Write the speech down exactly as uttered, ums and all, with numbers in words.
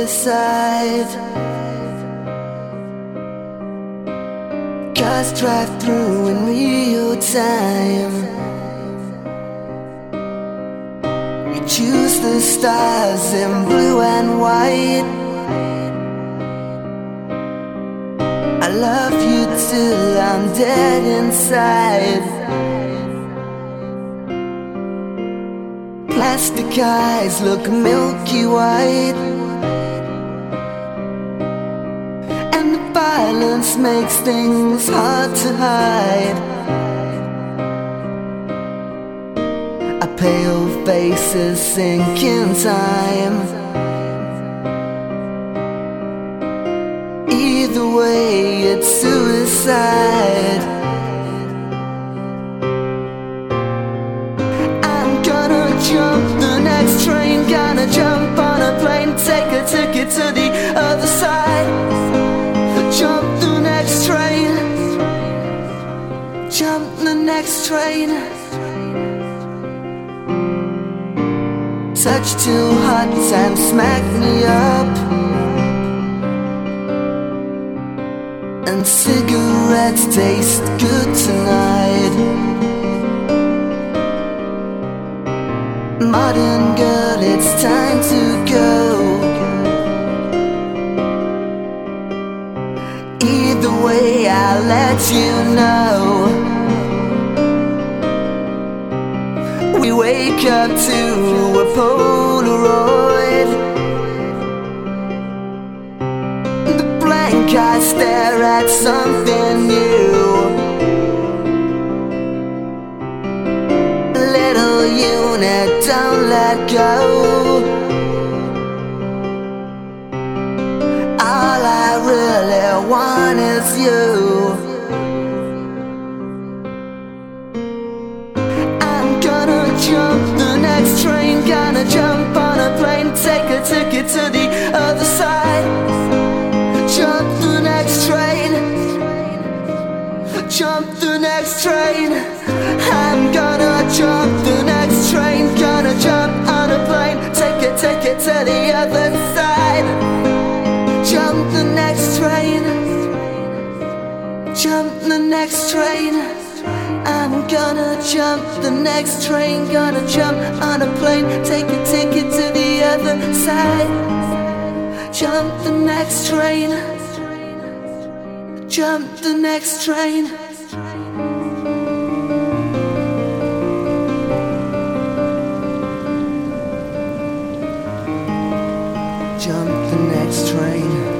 suicide. Cars drive through in real time. You choose the stars in blue and white. I love you till I'm dead inside. Plastic eyes look milky white, and the violence makes things hard to hide. Our pale faces sink in time. Either way, it's suicide. I'm gonna jump the next train, gonna jump on a plane, take a ticket to the other side. Jump the next train, jump the next train. Touch too hot and smack me up, and cigarettes taste good tonight. Modern girl, it's time to go. Either way, I'll let you know. We wake up to a Polaroid. The blank eyes stare at something new. Little unit, don't let go. All I really want is you. I'm gonna jump the next train, gonna jump on a plane, take a ticket to the other side. Jump the next train, jump the next train. I'm gonna jump the next train, gonna jump on a plane, take a ticket to the other side. Jump the next train, jump the next train. I'm gonna jump the next train, gonna jump on a plane, take a ticket to the other side. Jump the next train, jump the next train. Jump the next train.